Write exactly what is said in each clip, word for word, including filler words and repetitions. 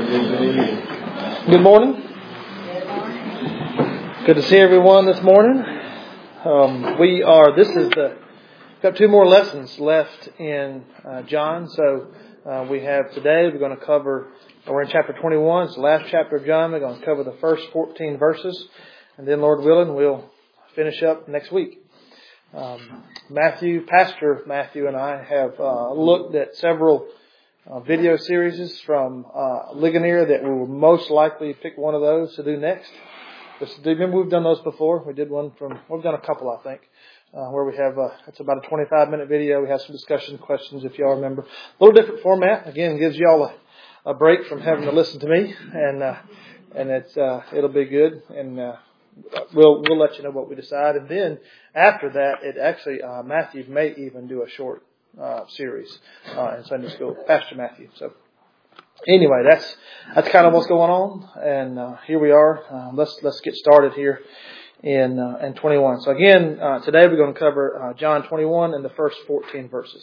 Good morning. Good to see everyone this morning. Um, we are, this is the, got two more lessons left in uh, John. So uh, we have today, we're going to cover, we're in chapter twenty-one. It's the last chapter of John. We're going to cover the first fourteen verses. And then, Lord willing, we'll finish up next week. Um, Matthew, Pastor Matthew and I have uh, looked at several Uh, video series from uh, Ligonier that we will most likely pick one of those to do next. Just, do you remember we've done those before? We did one from, we've done a couple, I think, uh, where we have, uh, it's about a twenty-five minute video. We have some discussion questions, if y'all remember. A little different format. Again, gives y'all a, a break from having to listen to me, and uh, and it's uh, it'll be good. And uh, we'll we'll let you know what we decide. And then after that, it actually uh, Matthew may even do a short Uh, series uh, in Sunday school, Pastor Matthew. So anyway, that's that's kind of what's going on, and uh, here we are. Uh, let's let's get started here in uh, in twenty-one. So again, uh, today we're going to cover uh, John twenty-one and the first fourteen verses.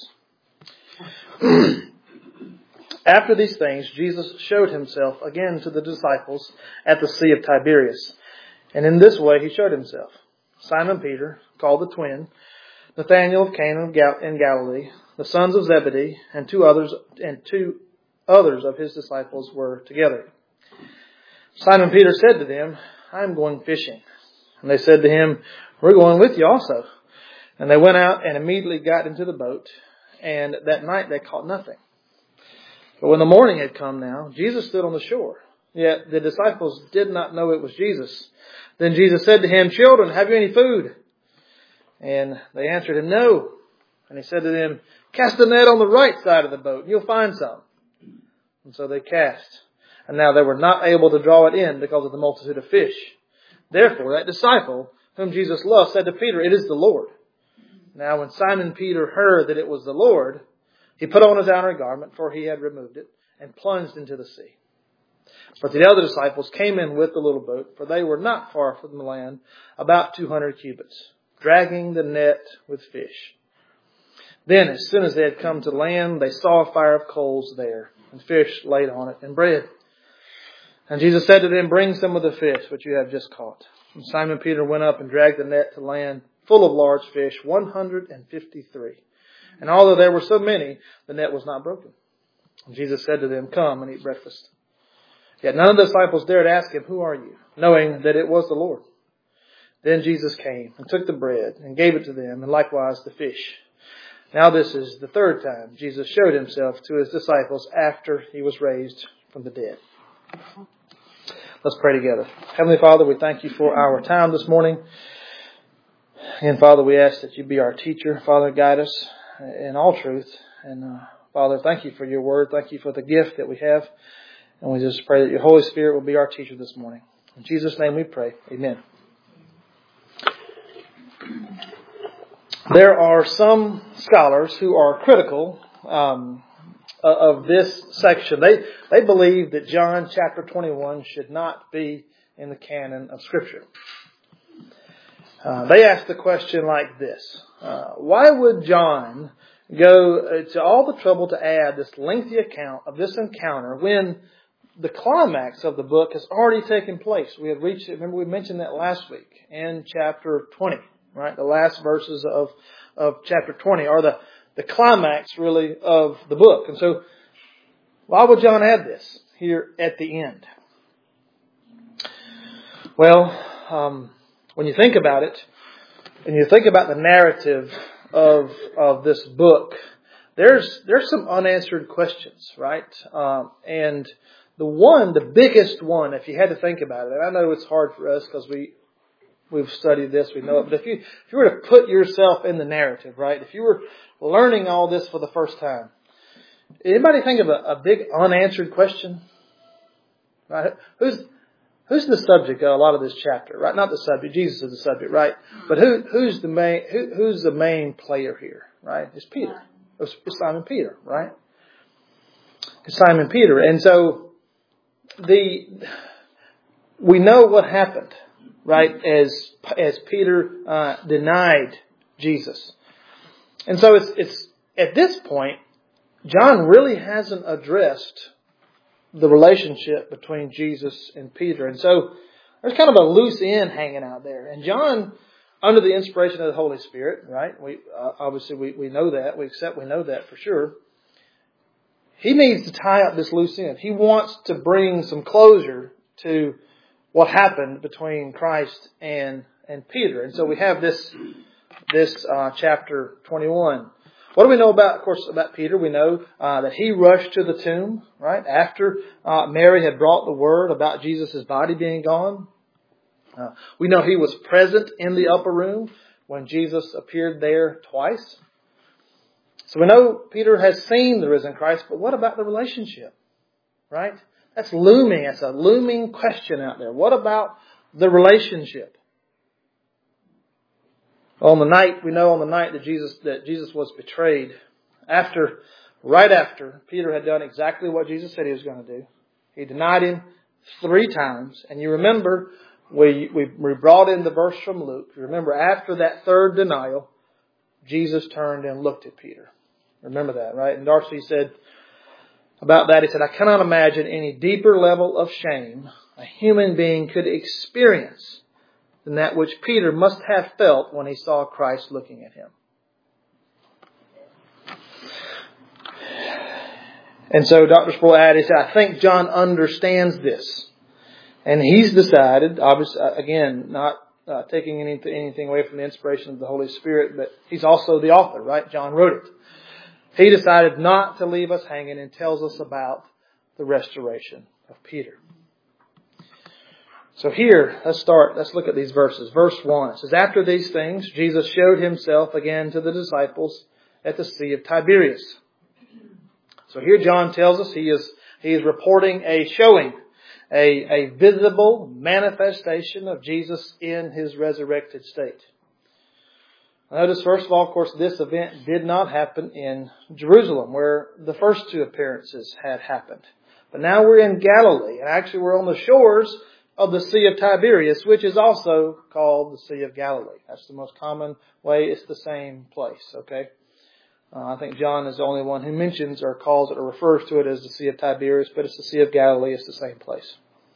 After these things, Jesus showed himself again to the disciples at the Sea of Tiberias, and in this way he showed himself: Simon Peter, called the twin, Nathanael of Cana in Galilee, the sons of Zebedee, and two others and two others of his disciples were together. Simon Peter said to them, "I am going fishing." And they said to him, "We're going with you also." And they went out and immediately got into the boat, and that night they caught nothing. But when the morning had come now, Jesus stood on the shore. Yet the disciples did not know it was Jesus. Then Jesus said to him, "Children, have you any food?" And they answered him, "No." And he said to them, "Cast the net on the right side of the boat, and you'll find some." And so they cast. And now they were not able to draw it in because of the multitude of fish. Therefore that disciple, whom Jesus loved, said to Peter, "It is the Lord." Now when Simon Peter heard that it was the Lord, he put on his outer garment, for he had removed it, and plunged into the sea. But the other disciples came in with the little boat, for they were not far from the land, about two hundred cubits, dragging the net with fish. Then, as soon as they had come to land, they saw a fire of coals there, and fish laid on it, and bread. And Jesus said to them, "Bring some of the fish which you have just caught." And Simon Peter went up and dragged the net to land, full of large fish, one hundred fifty-three. And although there were so many, the net was not broken. And Jesus said to them, "Come and eat breakfast." Yet none of the disciples dared ask him, "Who are you?" knowing that it was the Lord. Then Jesus came and took the bread and gave it to them, and likewise the fish. Now this is the third time Jesus showed himself to his disciples after he was raised from the dead. Let's pray together. Heavenly Father, we thank you for our time this morning. And Father, we ask that you be our teacher. Father, guide us in all truth. And uh, Father, thank you for your word. Thank you for the gift that we have. And we just pray that your Holy Spirit will be our teacher this morning. In Jesus' name we pray. Amen. There are some scholars who are critical um, of this section. They they believe that John chapter twenty-one should not be in the canon of Scripture. Uh, they ask the question like this: uh, Why would John go to all the trouble to add this lengthy account of this encounter when the climax of the book has already taken place? We had reached it. Remember, we mentioned that last week in chapter twenty. Right, the last verses of of chapter twenty are the the climax really of the book, and so why would John add this here at the end? Well, um, when you think about it, and you think about the narrative of of this book, there's there's some unanswered questions, right? Um, and the one, the biggest one, if you had to think about it, and I know it's hard for us because we. We've studied this, we know it. But if you if you were to put yourself in the narrative, right? If you were learning all this for the first time, anybody think of a, a big unanswered question? Right? Who's who's the subject of a lot of this chapter? Right? Not the subject. Jesus is the subject, right? But who who's the main who, who's the main player here? Right? It's Peter. It's, it's Simon Peter, right? It's Simon Peter, and so the we know what happened. Right, as as Peter uh, denied Jesus, and so it's it's at this point, John really hasn't addressed the relationship between Jesus and Peter. And so there's kind of a loose end hanging out there. And John, under the inspiration of the Holy Spirit, right? We uh, obviously we, we know that. We accept we know that for sure. He needs to tie up this loose end. He wants to bring some closure to what happened between Christ and and Peter. And so we have this this uh, chapter twenty-one. What do we know about, of course, about Peter? We know uh, that he rushed to the tomb, right, after uh, Mary had brought the word about Jesus' body being gone. Uh, we know he was present in the upper room when Jesus appeared there twice. So we know Peter has seen the risen Christ, but what about the relationship, right? That's looming. That's a looming question out there. What about the relationship? On the night, we know on the night that Jesus, that Jesus was betrayed, after, right after Peter had done exactly what Jesus said he was going to do. He denied him three times. And you remember, we, we, we brought in the verse from Luke. You remember, after that third denial, Jesus turned and looked at Peter. Remember that, right? And Darcy said about that, he said, I cannot imagine any deeper level of shame a human being could experience than that which Peter must have felt when he saw Christ looking at him. And so Doctor Sproul added, he said, I think John understands this. And he's decided, obviously, again, not uh, taking anything, anything away from the inspiration of the Holy Spirit, but he's also the author, right? John wrote it. He decided not to leave us hanging and tells us about the restoration of Peter. So here, let's start, let's look at these verses. Verse one, it says, after these things, Jesus showed himself again to the disciples at the Sea of Tiberias. So here John tells us he is, he is reporting a showing, a, a visible manifestation of Jesus in his resurrected state. Notice, first of all, of course, this event did not happen in Jerusalem, where the first two appearances had happened. But now we're in Galilee, and actually we're on the shores of the Sea of Tiberias, which is also called the Sea of Galilee. That's the most common way. It's the same place, okay? Uh, I think John is the only one who mentions or calls it or refers to it as the Sea of Tiberias, but it's the Sea of Galilee. It's the same place.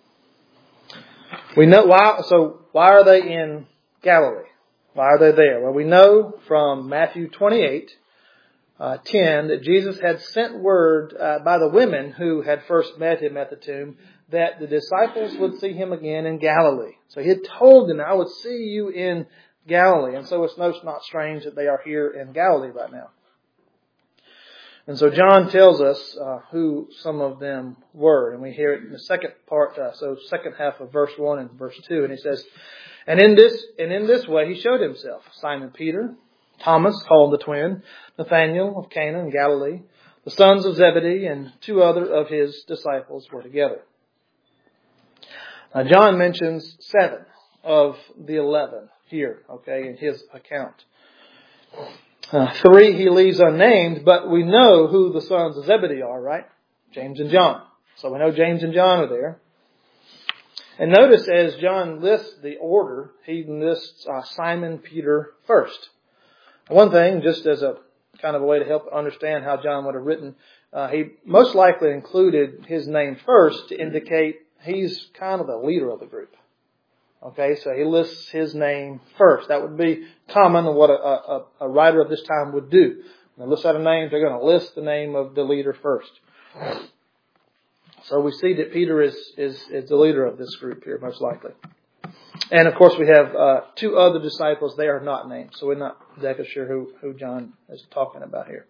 We know why. So why are they in Galilee? Why are they there? Well, we know from Matthew twenty-eight, uh, ten, that Jesus had sent word uh, by the women who had first met him at the tomb that the disciples would see him again in Galilee. So he had told them, I would see you in Galilee. And so it's no, not strange that they are here in Galilee right now. And so John tells us uh, who some of them were. And we hear it in the second part, uh, so second half of verse one and verse two. And he says, And in this, and in this way he showed himself. Simon Peter, Thomas, called the twin, Nathanael of Cana in Galilee, the sons of Zebedee, and two other of his disciples were together. Now John mentions seven of the eleven here, okay, in his account. Uh, three he leaves unnamed, but we know who the sons of Zebedee are, right? James and John. So we know James and John are there. And notice as John lists the order, he lists uh, Simon Peter first. One thing, just as a kind of a way to help understand how John would have written, uh, he most likely included his name first to indicate he's kind of the leader of the group. Okay, so he lists his name first. That would be common and what a, a, a writer of this time would do. When they list out a name, they're going to list the name of the leader first. So we see that Peter is, is, is the leader of this group here, most likely. And of course we have uh, two other disciples. They are not named, so we're not exactly sure who, who John is talking about here.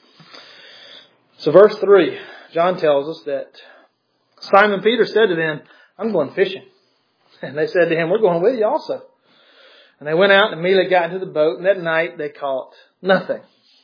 So verse three, John tells us that Simon Peter said to them, I'm going fishing. And they said to him, we're going with you also. And they went out and immediately got into the boat, and that night they caught nothing.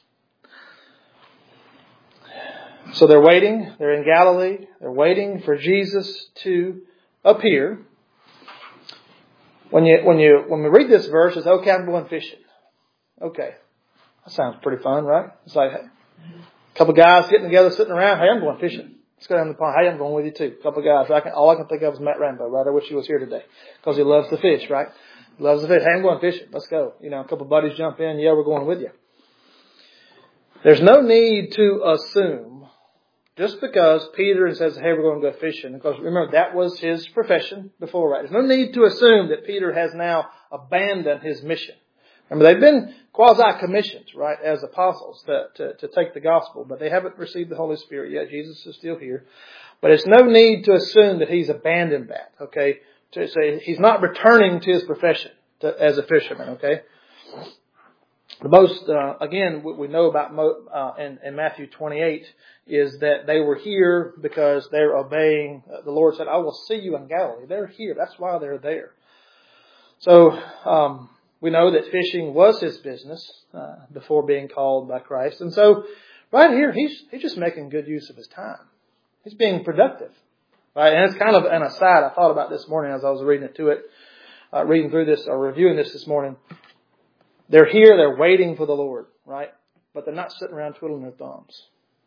So they're waiting. They're in Galilee. They're waiting for Jesus to appear. When you when you when we read this verse, it's okay, I'm going fishing. Okay, that sounds pretty fun, right? It's like hey, a couple of guys getting together, sitting around. Hey, I'm going fishing. Let's go down the pond. Hey, I'm going with you too. A couple of guys. I can, all I can think of is Matt Rambo, right? I wish he was here today because he loves to fish, right? He loves to fish. Hey, I'm going fishing. Let's go. You know, a couple of buddies jump in. Yeah, we're going with you. There's no need to assume just because Peter says, hey, we're going to go fishing. Because remember, that was his profession before, right? There's no need to assume that Peter has now abandoned his mission. Remember, they've been quasi-commissioned, right, as apostles to, to, to take the gospel, but they haven't received the Holy Spirit yet. Jesus is still here. But it's no need to assume that he's abandoned that, okay? To say he's not returning to his profession to, as a fisherman, okay? The most, uh, again, what we know about Mo, uh, in, in Matthew twenty-eight is that they were here because they're obeying. Uh, the Lord said, I will see you in Galilee. They're here. That's why they're there. So, um, we know that fishing was his business uh, before being called by Christ. And so, right here, he's he's just making good use of his time. He's being productive. Right? And it's kind of an aside. I thought about this morning as I was reading it to it, uh, reading through this or reviewing this this morning. They're here, they're waiting for the Lord, right? But they're not sitting around twiddling their thumbs.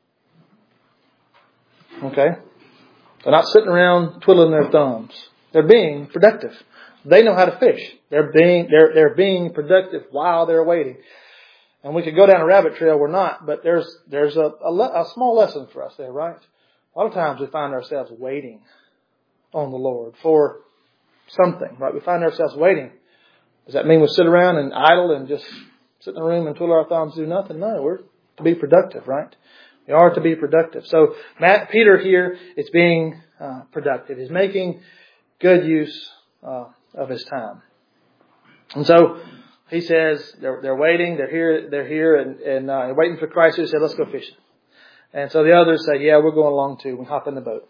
Okay? They're not sitting around twiddling their thumbs. They're being productive. They know how to fish. They're being, they're, they're being productive while they're waiting. And we could go down a rabbit trail, we're not, but there's, there's a, a, a small lesson for us there, right? A lot of times we find ourselves waiting on the Lord for something, right? We find ourselves waiting. Does that mean we sit around and idle and just sit in a room and twiddle our thumbs and do nothing? No, we're to be productive, right? We are to be productive. So Matt, Peter here is being uh, productive. He's making good use uh, of his time. And so he says they're, they're waiting. They're here. They're here and, and uh, waiting for Christ. He said, "Let's go fishing." And so the others say, "Yeah, we're going along too." We hop in the boat.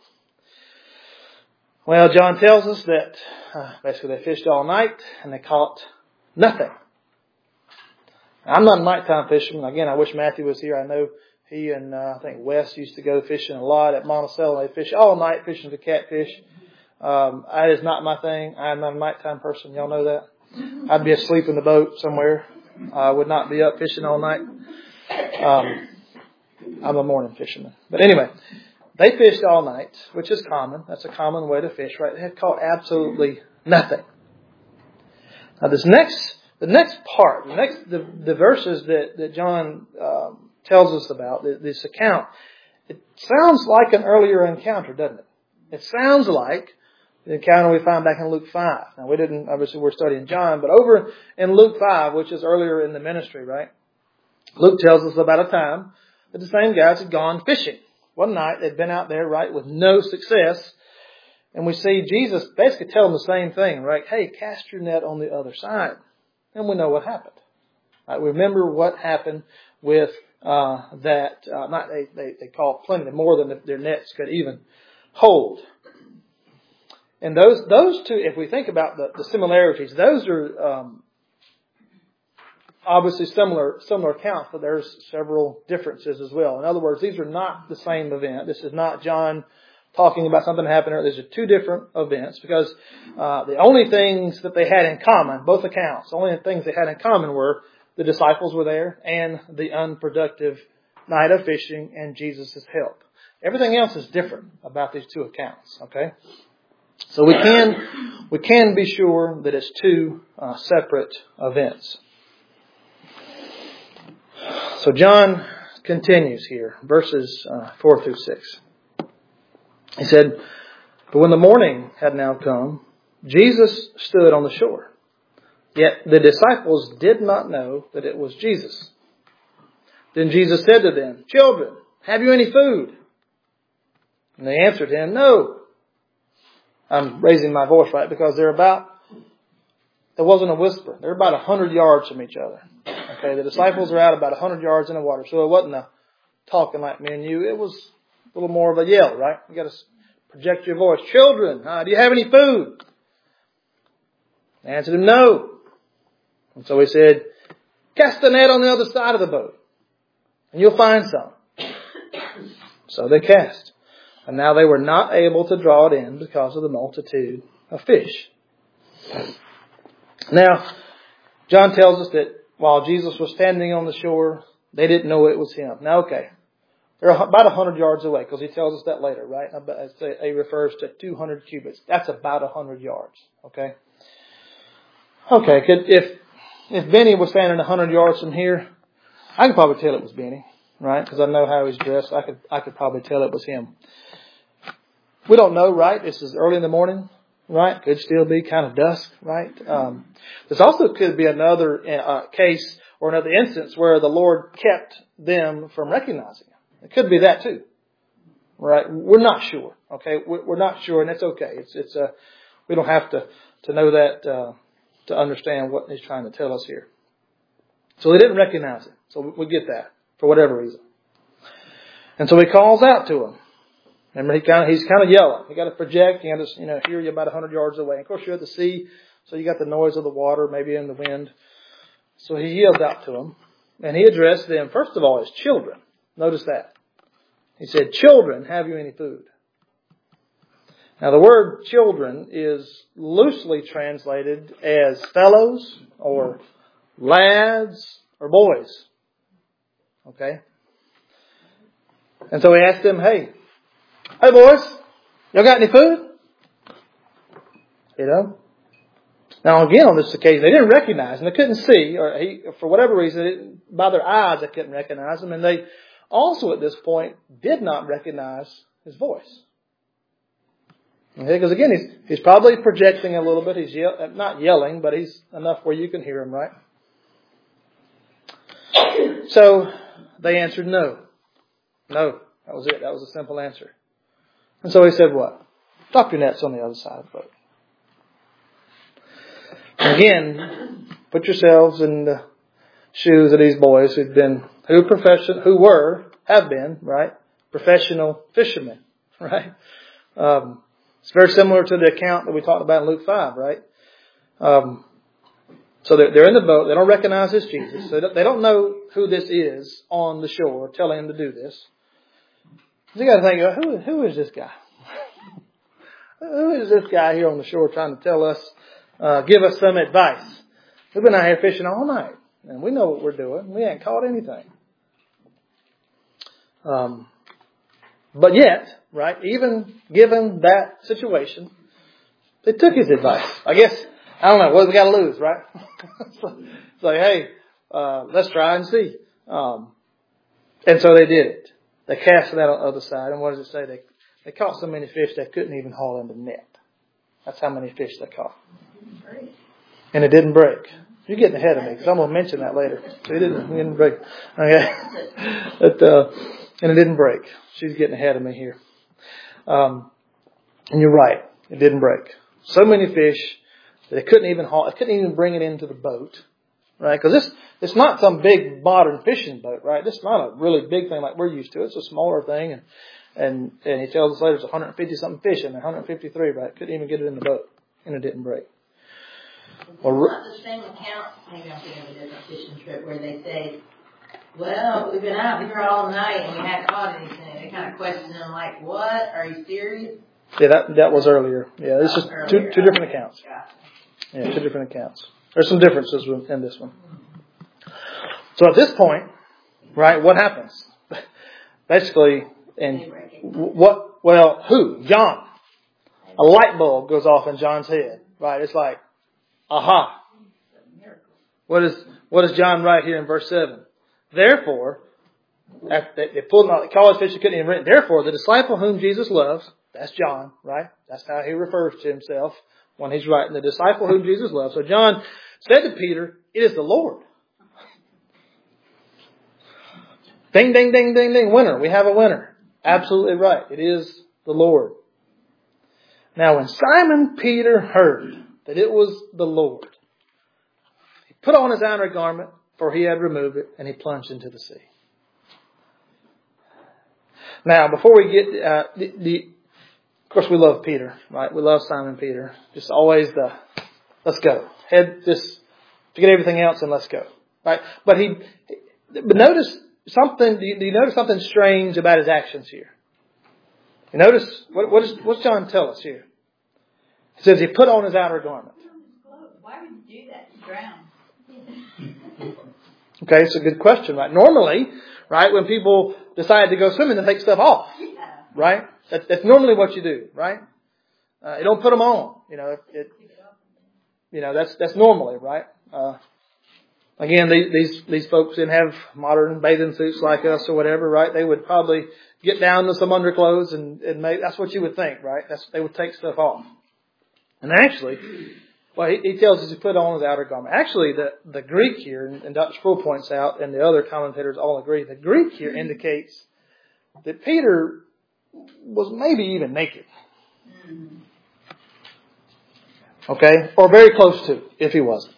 Well, John tells us that uh, basically they fished all night and they caught nothing. I'm not a nighttime fisherman. Again, I wish Matthew was here. I know he and uh, I think Wes used to go fishing a lot at Monticello. They fish all night fishing for catfish. Um, that is not my thing. I'm not a nighttime person. Y'all know that. I'd be asleep in the boat somewhere. I would not be up fishing all night. Um, I'm a morning fisherman. But anyway, they fished all night, which is common. That's a common way to fish, right? They had caught absolutely nothing. Now, this next, the next part, the next, the, the verses that, that John um, tells us about, this account, it sounds like an earlier encounter, doesn't it? It sounds like the encounter we find back in Luke five. Now, we didn't, obviously we're studying John, but over in Luke five, which is earlier in the ministry, right? Luke tells us about a time that the same guys had gone fishing. One night, they'd been out there, right, with no success. And we see Jesus basically tell them the same thing, right? Hey, cast your net on the other side. And we know what happened. Right? Remember what happened with uh, that, uh, not they, they, they caught plenty more than their nets could even hold. And those those two, if we think about the, the similarities, those are um, obviously similar similar accounts, but there's several differences as well. In other words, these are not the same event. This is not John talking about something that happened earlier. These are two different events because uh, the only things that they had in common, both accounts, the only things they had in common were the disciples were there and the unproductive night of fishing and Jesus' help. Everything else is different about these two accounts, okay? So we can we can be sure that it's two uh, separate events. So John continues here, verses uh, four through six. He said, "But when the morning had now come, Jesus stood on the shore. Yet the disciples did not know that it was Jesus. Then Jesus said to them, 'Children, have you any food?' And they answered him, 'No.'" I'm raising my voice, right, because they're about, it wasn't a whisper. They're about a hundred yards from each other. Okay, the disciples are out about a hundred yards in the water. So it wasn't a talking like me and you. It was a little more of a yell, right? You got to project your voice. "Children, uh, do you have any food?" They answered him, "No." And so he said, "Cast the net on the other side of the boat, and you'll find some." So they cast. And now they were not able to draw it in because of the multitude of fish. Now, John tells us that while Jesus was standing on the shore, they didn't know it was him. Now, okay, they're about one hundred yards away because he tells us that later, right? He refers to two hundred cubits. That's about one hundred yards, okay? Okay, if if Benny was standing one hundred yards from here, I can probably tell it was Benny. right? Because I know how he's dressed. I could I could probably tell it was him. We don't know, right? This is early in the morning, right? Could still be kind of dusk, right? Um, this also could be another uh, case or another instance where the Lord kept them from recognizing him. It could be that too, right? We're not sure, okay? We're not sure, and it's okay. It's it's a we don't have to to know that uh, to understand what he's trying to tell us here. So they didn't recognize him. So we get that for whatever reason. And so he calls out to him. Remember, he kind of, he's kind of yelling. You got to project. You got to, you know, hear you about a hundred yards away. Of course, you're at the sea, so you got the noise of the water, maybe in the wind. So he yelled out to them, and he addressed them first of all as children. Notice that he said, "Children, have you any food?" Now, the word "children" is loosely translated as fellows or lads or boys. Okay, and so he asked them, "Hey." Hey boys, y'all got any food? You know? Now again, on this occasion, they didn't recognize him. They couldn't see, or he, for whatever reason, by their eyes, they couldn't recognize him. And they also, at this point, did not recognize his voice. Okay? Because again, he's, he's probably projecting a little bit. He's yell, not yelling, but he's enough where you can hear him, right? So they answered no. No. That was it. That was a simple answer. And so he said what? Drop your nets on the other side of the boat. Again, put yourselves in the shoes of these boys who'd been, who profession, who were, have been, right? Professional fishermen, right? Um, it's very similar to the account that we talked about in Luke five, right? Um, so they're, they're in the boat. They don't recognize this Jesus. They don't, they don't know who this is on the shore telling him to do this. You got to think, who, who is this guy? Who is this guy here on the shore trying to tell us, uh, give us some advice? We've been out here fishing all night, and we know what we're doing. We ain't caught anything. Um, but yet, right, even given that situation, they took his advice. I guess, I don't know, what do we got to lose, right? so, so, hey, uh, let's try and see. Um, and so they did it. They cast it out on the other side. And what does it say? They they caught so many fish they couldn't even haul in the net. That's how many fish they caught. And it didn't break. You're getting ahead of me because I'm going to mention that later. So it didn't, it didn't break. Okay. but, uh, and it didn't break. She's getting ahead of me here. Um, and you're right. It didn't break. So many fish that they couldn't even haul. They couldn't even bring it into the boat. Right? Because this, it's not some big modern fishing boat, right? This is not a really big thing like we're used to. It's a smaller thing. And, and, and he tells us later there's one hundred fifty something fish in there, one hundred fifty-three, right? Couldn't even get it in the boat. And it didn't break. Well, it's not the same account, maybe I'm thinking of a different fishing trip, where they say, well, we've been out here all night and we haven't caught anything. They kind of question them like, what? Are you serious? Yeah, that, that was earlier. Yeah, this is oh, two, two different accounts. Gotcha. Yeah, two different accounts. There's some differences in this one. So at this point, right, what happens? Basically, and what, well, who? John. A light bulb goes off in John's head, right? It's like, aha. What is, what does John write here in verse seven? Therefore, after they pulled him out, they called his fish, they couldn't even write. Therefore, the disciple whom Jesus loves, that's John, right? That's how he refers to himself when he's writing, the disciple whom Jesus loves. So John said to Peter, it is the Lord. Ding, ding, ding, ding, ding. Winner. We have a winner. Absolutely right. It is the Lord. Now, when Simon Peter heard that it was the Lord, he put on his outer garment, for he had removed it, and he plunged into the sea. Now, before we get, uh, the, the, of course, we love Peter, right? We love Simon Peter. Just always the, let's go. Head, just forget everything else and let's go, right? But he, but notice something. Do you, do you notice something strange about his actions here? You notice what, what is what's John tell us here? He says he put on his outer garment. Why would you do that to drown? Okay, it's a good question, right? Normally, right, when people decide to go swimming, they take stuff off, Yeah. right? That's, that's normally what you do, right? Uh, you don't put them on, you know. It, it, you know, that's that's normally right. Uh, Again, these, these, these folks didn't have modern bathing suits like us or whatever, right? They would probably get down to some underclothes and, and make, that's what you would think, right? That's, they would take stuff off. And actually, well, he, he tells us to put on his outer garment. Actually, the, the Greek here, and Doctor Sproul points out, and the other commentators all agree, the Greek here indicates that Peter was maybe even naked. Okay? Or very close to, if he wasn't.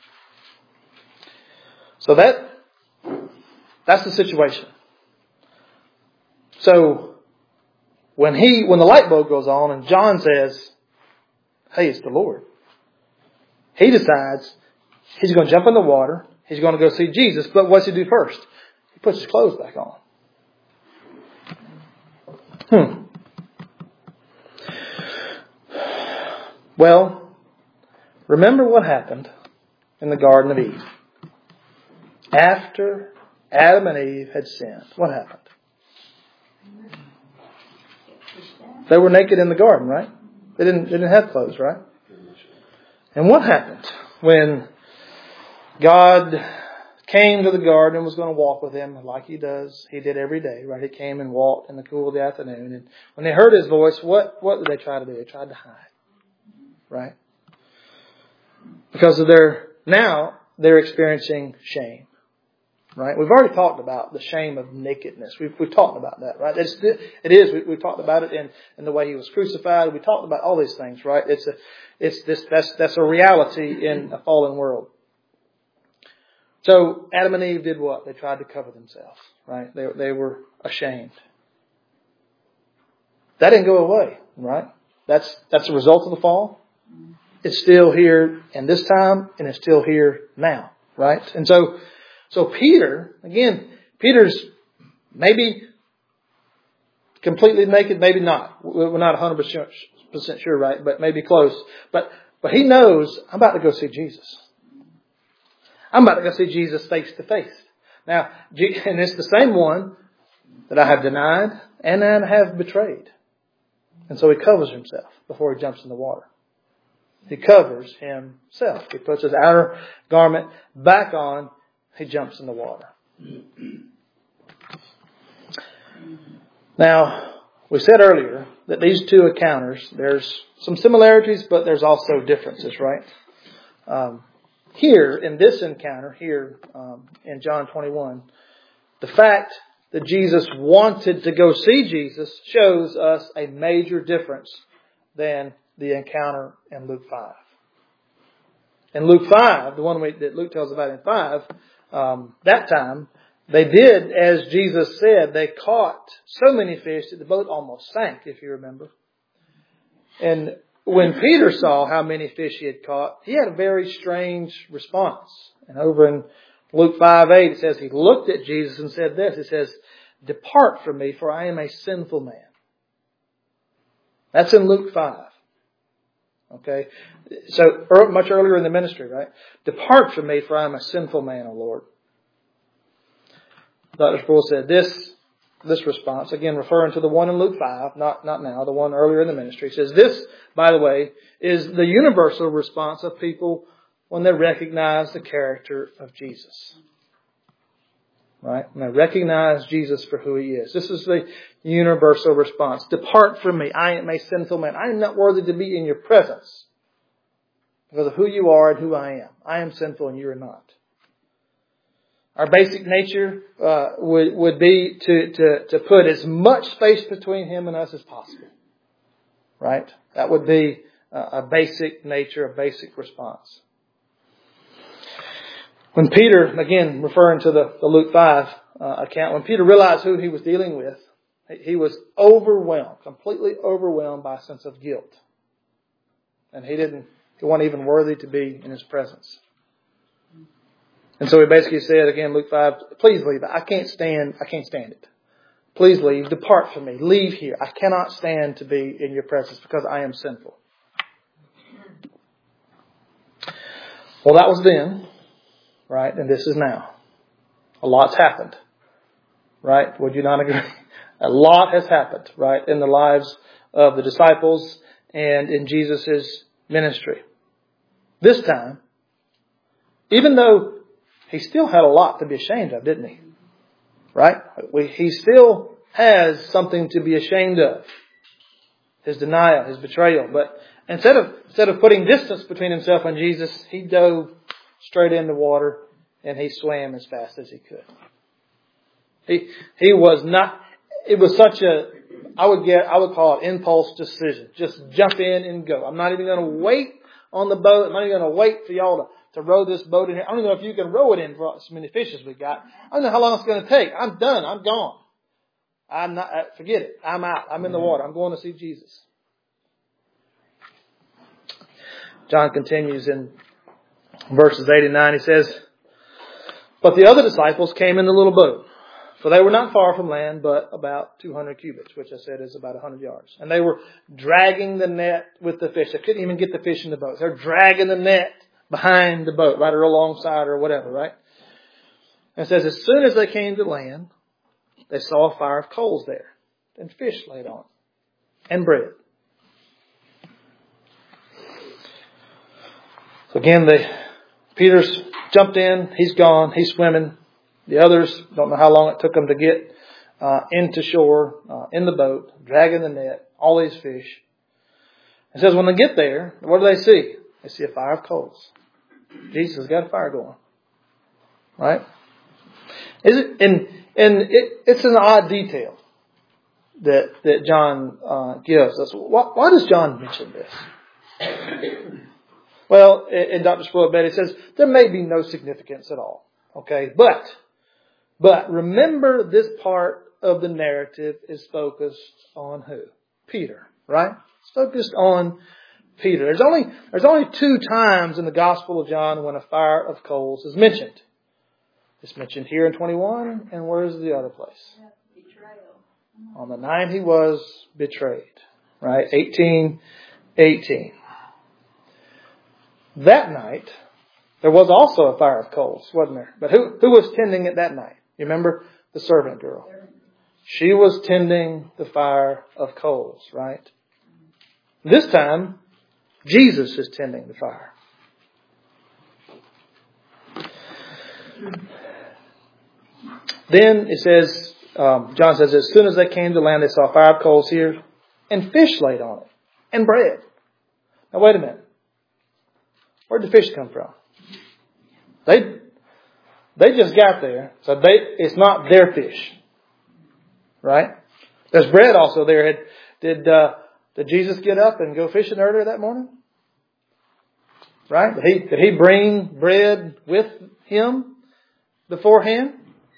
So that, that's the situation. So, when he, when the light bulb goes on and John says, hey, it's the Lord, he decides he's going to jump in the water, he's going to go see Jesus, but what's he do first? He puts his clothes back on. Hmm. Well, remember what happened in the Garden of Eden. After Adam and Eve had sinned, what happened? They were naked in the garden, right? They didn't, they didn't have clothes, right? And what happened when God came to the garden and was going to walk with them like He does, He did every day, right? He came and walked in the cool of the afternoon. And when they heard His voice, what, what did they try to do? They tried to hide, right? Because of their, now they're experiencing shame. Right? We've already talked about the shame of nakedness. We've, we've talked about that, right? It's, it is. We, we've talked about it in, in the way He was crucified. We talked about all these things, right? It's a, it's this, that's, that's a reality in a fallen world. So Adam and Eve did what? They tried to cover themselves, right? They, they were ashamed. That didn't go away, right? That's, that's a result of the fall. It's still here in this time, and it's still here now, right? And so, So Peter, again, Peter's maybe completely naked, maybe not. We're not one hundred percent sure, right? But maybe close. But but he knows, I'm about to go see Jesus. I'm about to go see Jesus face to face. Now, and it's the same one that I have denied and I have betrayed. And so he covers himself before he jumps in the water. He covers himself. He puts his outer garment back on. He jumps in the water. Now, we said earlier that these two encounters, there's some similarities, but there's also differences, right? Um, here, in this encounter, here um, in John twenty-one, the fact that Jesus wanted to go see Jesus shows us a major difference than the encounter in Luke five. In Luke five, the one we, that Luke tells about in five, Um, that time, they did, as Jesus said, they caught so many fish that the boat almost sank, if you remember. And when Peter saw how many fish he had caught, he had a very strange response. And over in Luke five eight, it says he looked at Jesus and said this. It says, "Depart from me, for I am a sinful man." That's in Luke five. Okay, so much earlier in the ministry, right? "Depart from me, for I am a sinful man, O Lord." Doctor Sproul said this, this response, again referring to the one in Luke five, not, not now, the one earlier in the ministry, says this, by the way, is the universal response of people when they recognize the character of Jesus. Right? When they recognize Jesus for who He is. This is the universal response. "Depart from me. I am a sinful man. I am not worthy to be in your presence because of who you are and who I am. I am sinful and you are not." Our basic nature uh, would, would be to, to, to put as much space between Him and us as possible. Right? That would be a basic nature, a basic response. When Peter, again, referring to the, the Luke five uh, account, when Peter realized who he was dealing with, he was overwhelmed, completely overwhelmed by a sense of guilt. And he didn't, he wasn't even worthy to be in His presence. And so he basically said, again, Luke five, "Please leave. I can't stand, I can't stand it. Please leave. Depart from me. Leave here. I cannot stand to be in your presence because I am sinful." Well, that was then. Right? And this is now. A lot's happened. Right? Would you not agree? A lot has happened, right, in the lives of the disciples and in Jesus' ministry. This time, even though he still had a lot to be ashamed of, didn't he? Right? We, he still has something to be ashamed of. His denial, his betrayal. But instead of instead of putting distance between himself and Jesus, he dove straight into water and he swam as fast as he could. He he was not. It was such a. I would get. I would call it impulse decision. Just jump in and go. I'm not even going to wait on the boat. I'm not even going to wait for y'all to. To row this boat in here. I don't know if you can row it in for as many fish as we got. I don't know how long it's going to take. I'm done. I'm gone. I'm not, forget it. I'm out. I'm in the water. I'm going to see Jesus. John continues in verses eight and nine. He says, but the other disciples came in the little boat, for they were not far from land, but about two hundred cubits, which I said is about one hundred yards. And they were dragging the net with the fish. They couldn't even get the fish in the boat. They're dragging the net behind the boat, right, or alongside or whatever, right? And it says, as soon as they came to land, they saw a fire of coals there, and fish laid on it, and bread. So again, they, Peter's jumped in, he's gone, he's swimming. The others, don't know how long it took them to get uh, into shore, uh, in the boat, dragging the net, all these fish. It says when they get there, what do they see? They see a fire of coals. Jesus has got a fire going. Right? Is it, and and it, it's an odd detail that that John uh, gives us. Why, why does John mention this? Well, in Doctor Spoiled Betty, it says there may be no significance at all. Okay, but but remember, this part of the narrative is focused on who? Peter. Right? It's focused on Peter. There's only there's only two times in the Gospel of John when a fire of coals is mentioned. It's mentioned here in twenty-one, and where's the other place? Betrayal. On the night he was betrayed. Right? eighteen eighteen. That night, there was also a fire of coals, wasn't there? But who, who was tending it that night? You remember? The servant girl. She was tending the fire of coals, right? This time, Jesus is tending the fire. Then it says, um, John says, as soon as they came to land, they saw fire of coals here and fish laid on it and bread. Now wait a minute. Where did the fish come from? They they just got there, so they it's not their fish, right? There's bread also there. Had, did uh, did Jesus get up and go fishing earlier that morning? Right? Did he did he bring bread with him beforehand,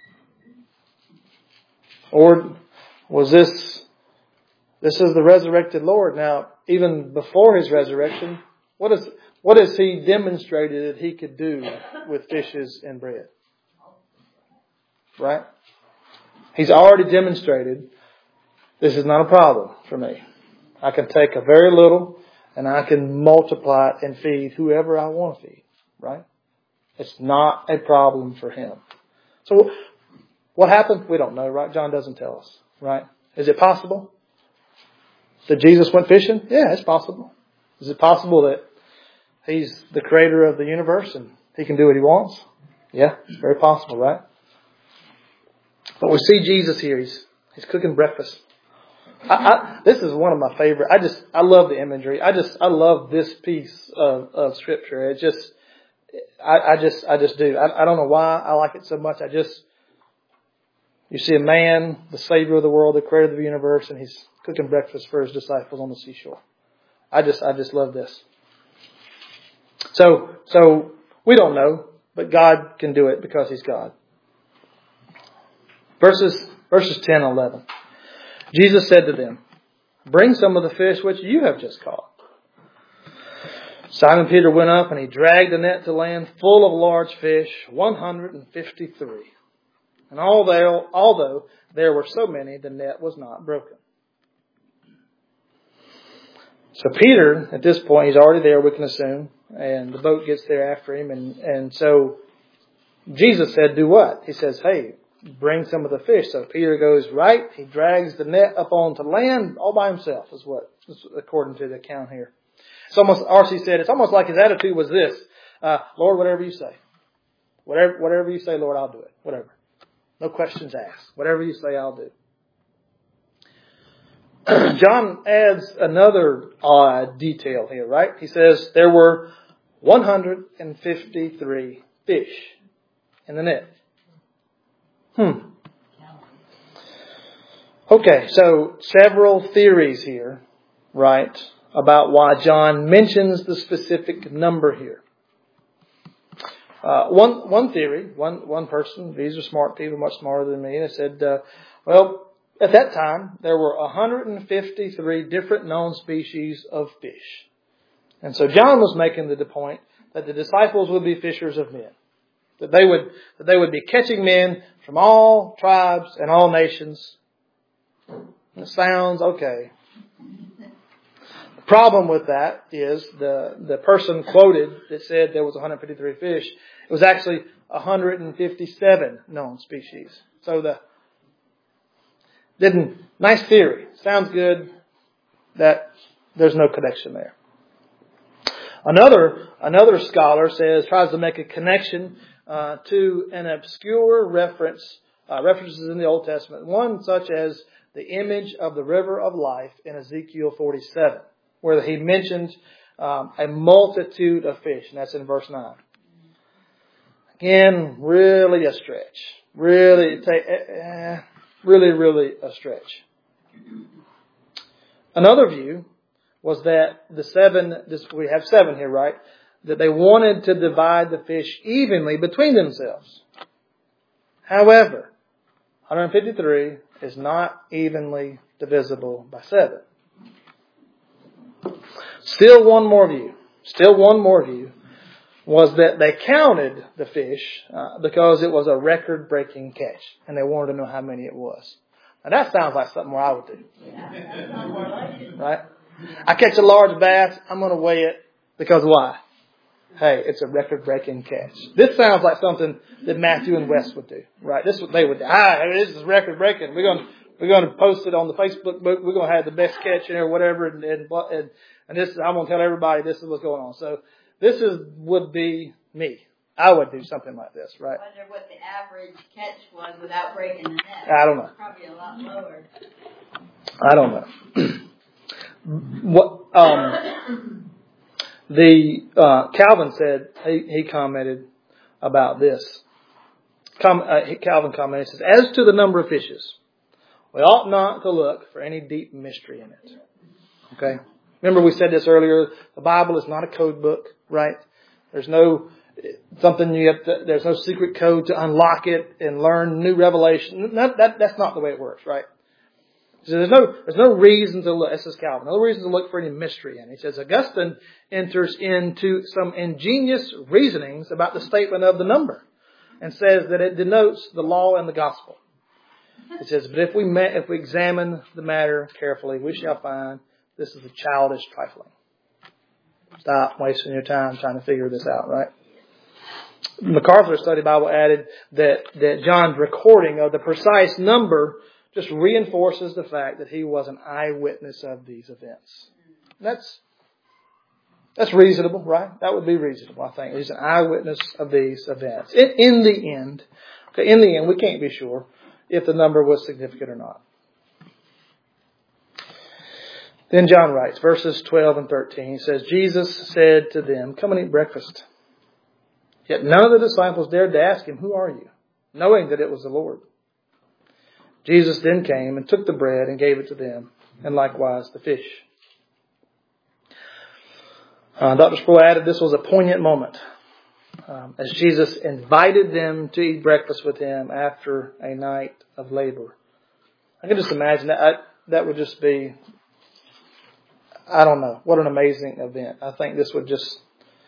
or was this this is the resurrected Lord? Now, even before his resurrection, what is What has he demonstrated that he could do with fishes and bread? Right? He's already demonstrated this is not a problem for me. I can take a very little and I can multiply it and feed whoever I want to feed. Right? It's not a problem for him. So what happened? We don't know, right? John doesn't tell us. Right? Is it possible that Jesus went fishing? Yeah, it's possible. Is it possible that He's the creator of the universe and he can do what he wants? Yeah, it's very possible, right? But we see Jesus here. He's he's cooking breakfast. I, I, this is one of my favorite. I just I love the imagery. I just I love this piece of, of scripture. It just I, I just I just do. I, I don't know why I like it so much. I just you see a man, the Savior of the world, the creator of the universe, and he's cooking breakfast for his disciples on the seashore. I just I just love this. So, so we don't know, but God can do it because He's God. Verses, verses ten and eleven. Jesus said to them, bring some of the fish which you have just caught. Simon Peter went up and he dragged the net to land full of large fish, one hundred fifty-three. And although, although there were so many, the net was not broken. So Peter, at this point, he's already there, we can assume. And the boat gets there after him. And, and so Jesus said, do what? He says, hey, bring some of the fish. So Peter goes right. He drags the net up onto land all by himself, is what, according to the account here. It's almost, R C said, it's almost like his attitude was this. Uh, Lord, whatever you say. Whatever, whatever you say, Lord, I'll do it. Whatever. No questions asked. Whatever you say, I'll do. John adds another odd detail here, right? He says there were one hundred fifty-three fish in the net. Hmm. Okay, so several theories here, right, about why John mentions the specific number here. Uh, one one theory, one one person, these are smart people, much smarter than me, they said, uh, well, at that time, there were one hundred fifty-three different known species of fish. And so John was making the point that the disciples would be fishers of men. That they would, that they would be catching men from all tribes and all nations. It sounds okay. The problem with that is the, the person quoted that said there was one hundred fifty-three fish. It was actually one hundred fifty-seven known species. So the Didn't, nice theory. Sounds good. That there's no connection there. Another, another scholar says, tries to make a connection, uh, to an obscure reference, uh, references in the Old Testament. One such as the image of the river of life in Ezekiel forty-seven, where he mentioned, um, a multitude of fish. And that's in verse nine. Again, really a stretch. Really, take, eh, Really, really a stretch. Another view was that the seven, this, we have seven here, right? That they wanted to divide the fish evenly between themselves. However, one hundred fifty-three is not evenly divisible by seven. Still one more view. Still one more view was that they counted the fish uh, because it was a record-breaking catch, and they wanted to know how many it was. Now that sounds like something where I would do. Yeah. Right? I catch a large bass, I'm going to weigh it because why? Hey, it's a record-breaking catch. This sounds like something that Matthew and Wes would do, right? This is what they would do. Ah, this is record-breaking. We're going to we're going to post it on the Facebook book. We're going to have the best catch in or whatever, and and and, and this I'm going to tell everybody this is what's going on. So. This is would be me. I would do something like this, right? I wonder what the average catch was without breaking the net. I don't know. Probably a lot lower. I don't know. what um, the uh, Calvin said? He, he commented about this. Com, uh, Calvin commented, says, "As to the number of fishes, we ought not to look for any deep mystery in it." Okay. Remember we said this earlier, the Bible is not a code book, right? There's no something you have to, there's no secret code to unlock it and learn new revelation. That, that, that's not the way it works, right? So there's no, there's no reason to look, this is Calvin, no reason to look for any mystery in it. He says Augustine enters into some ingenious reasonings about the statement of the number and says that it denotes the law and the gospel. He says, but if we, ma- if we examine the matter carefully, we shall find this is a childish trifling. Stop wasting your time trying to figure this out, right? MacArthur's Study Bible added that, that John's recording of the precise number just reinforces the fact that he was an eyewitness of these events. That's, that's reasonable, right? That would be reasonable, I think. He's an eyewitness of these events. In, in the end, okay, in the end, we can't be sure if the number was significant or not. Then John writes, verses twelve and thirteen, he says, Jesus said to them, come and eat breakfast. Yet none of the disciples dared to ask him, who are you? Knowing that it was the Lord. Jesus then came and took the bread and gave it to them, and likewise the fish. Uh, Doctor Sproul added this was a poignant moment um, as Jesus invited them to eat breakfast with him after a night of labor. I can just imagine that. I, that would just be... I don't know. What an amazing event. I think this would just,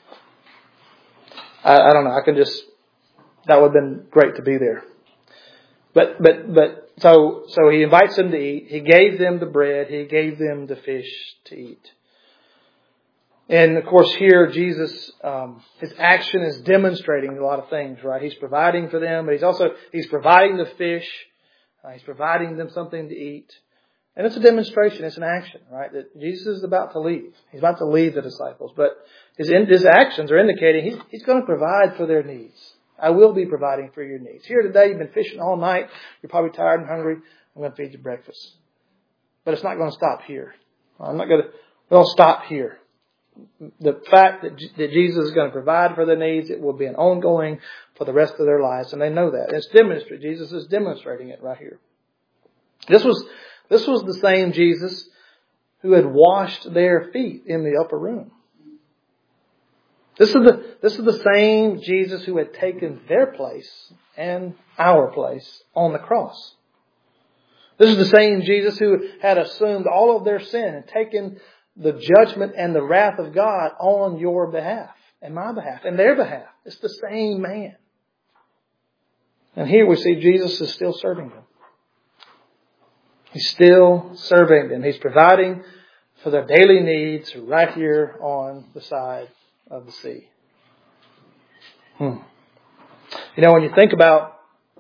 I, I don't know. I can just, that would have been great to be there. But, but, but, so, so he invites them to eat. He gave them the bread. He gave them the fish to eat. And of course here, Jesus, um, his action is demonstrating a lot of things, right? He's providing for them, but he's also, he's providing the fish. Uh, he's providing them something to eat. And it's a demonstration, it's an action, right? That Jesus is about to leave. He's about to leave the disciples. But his his actions are indicating he's, he's going to provide for their needs. I will be providing for your needs. Here today, you've been fishing all night. You're probably tired and hungry. I'm going to feed you breakfast. But it's not going to stop here. I'm not going to, we don't stop here. The fact that, that Jesus is going to provide for their needs, it will be an ongoing for the rest of their lives. And they know that. It's demonstrated. Jesus is demonstrating it right here. This was, this was the same Jesus who had washed their feet in the upper room. This is the, this is the same Jesus who had taken their place and our place on the cross. This is the same Jesus who had assumed all of their sin and taken the judgment and the wrath of God on your behalf and my behalf and their behalf. It's the same man. And here we see Jesus is still serving them. He's still serving them. He's providing for their daily needs right here on the side of the sea. Hmm. You know, when you think about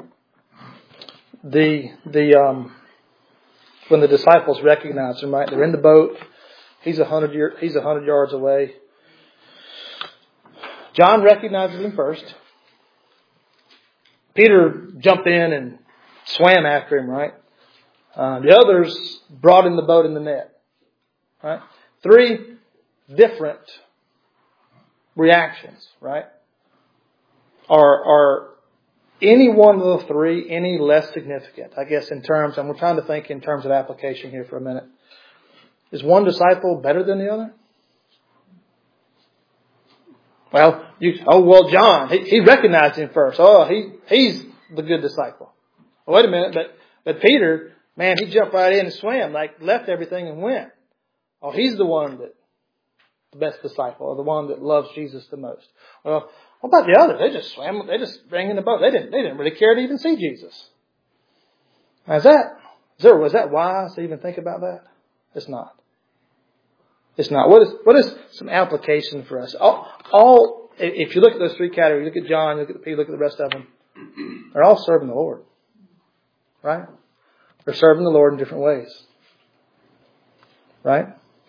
the the um, when the disciples recognize him, right? They're in the boat. He's a hundred year, he's a hundred yards away. John recognizes him first. Peter jumped in and swam after him, right? Uh, the others brought in the boat in the net, right? Three different reactions, right? Are, are any one of the three any less significant? I guess in terms, and we're trying to think in terms of application here for a minute. Is one disciple better than the other? Well, you, oh, well, John, he, he recognized him first. Oh, he, he's the good disciple. Well, wait a minute, but, but Peter, man, he jumped right in and swam, like left everything and went. Oh, he's the one that, the best disciple, or the one that loves Jesus the most. Well, what about the others? They just swam, they just ran in the boat. They didn't, they didn't really care to even see Jesus. Now, is that, is there, was that wise to even think about that? It's not. It's not. What is, what is some application for us? All, all, if you look at those three categories, look at John, look at the Peter, look at the rest of them, they're all serving the Lord. Right? They're serving the Lord in different ways. Right?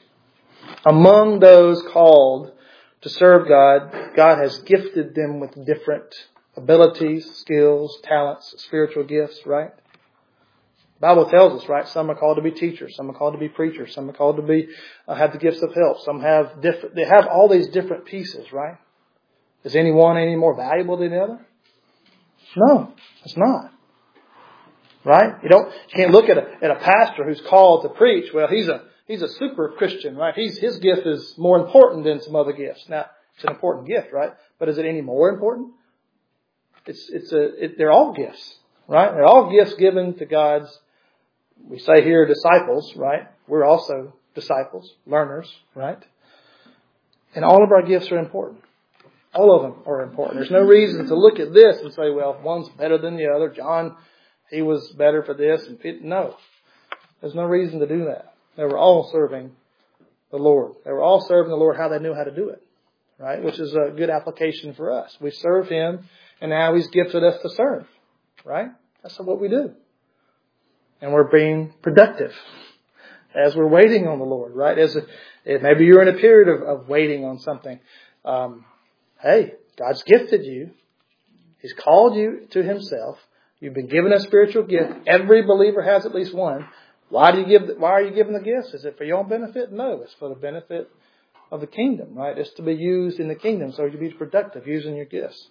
Among those called to serve God, God has gifted them with different abilities, skills, talents, spiritual gifts, right? The Bible tells us, right? Some are called to be teachers. Some are called to be preachers. Some are called to be uh, have the gifts of help. Some have different. They have all these different pieces, right? Is any one any more valuable than the other? No, it's not. Right? You don't. You can't look at a at a pastor who's called to preach. Well, he's a he's a super Christian, right? He's his gift is more important than some other gifts. Now, it's an important gift, right? But is it any more important? It's it's a. It, they're all gifts, right? They're all gifts given to God's. We say here disciples, right? We're also disciples, learners, right? And all of our gifts are important. All of them are important. There's no reason to look at this and say, well, one's better than the other. John, he was better for this. And Peter. No, there's no reason to do that. They were all serving the Lord. They were all serving the Lord how they knew how to do it, right? Which is a good application for us. We serve Him, and now He's gifted us to serve, right? That's what we do. And we're being productive as we're waiting on the Lord, right? As a, maybe you're in a period of, of waiting on something. Um, hey, God's gifted you. He's called you to Himself. You've been given a spiritual gift. Every believer has at least one. Why do you give? Why are you giving the gifts? Is it for your own benefit? No, it's for the benefit of the kingdom, right? It's to be used in the kingdom, so you be productive using your gifts.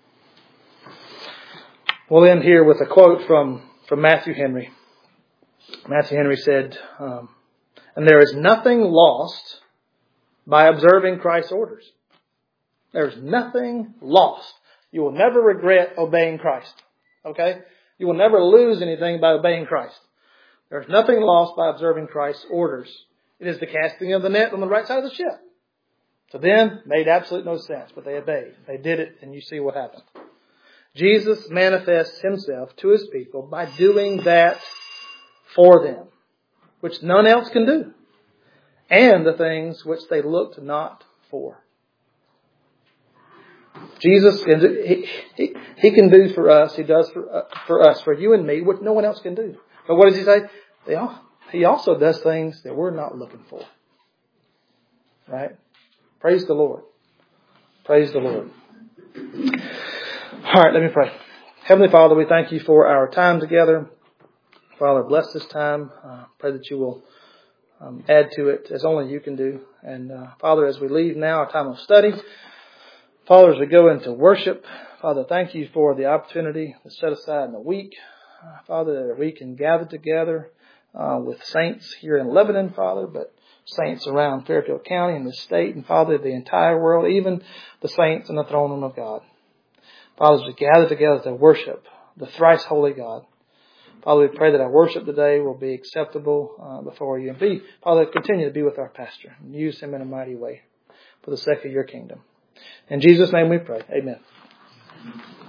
We'll end here with a quote from, from Matthew Henry. Matthew Henry said, um, and there is nothing lost by observing Christ's orders. There's nothing lost. You will never regret obeying Christ. Okay? You will never lose anything by obeying Christ. There's nothing lost by observing Christ's orders. It is the casting of the net on the right side of the ship. To them, made absolutely no sense, but they obeyed. They did it, and you see what happened. Jesus manifests Himself to His people by doing that for them, which none else can do, and the things which they looked not for. Jesus, he, he, he can do for us, He does for, uh, for us, for you and me, what no one else can do. But what does He say? They all, he also does things that we're not looking for. Right? Praise the Lord. Praise the Lord. All right, let me pray. Heavenly Father, we thank you for our time together. Father, bless this time. Uh, pray that you will um, add to it as only you can do. And uh, Father, as we leave now our time of study, Father, as we go into worship, Father, thank you for the opportunity to set aside in the week. Uh, Father, that we can gather together uh, with saints here in Lebanon, Father, but saints around Fairfield County and the state, and Father, the entire world, even the saints in the throne room of God. Father, as we gather together to worship the thrice holy God, Father, we pray that our worship today will be acceptable uh, before you. And be, Father, continue to be with our pastor and use him in a mighty way for the sake of your kingdom. In Jesus' name we pray. Amen.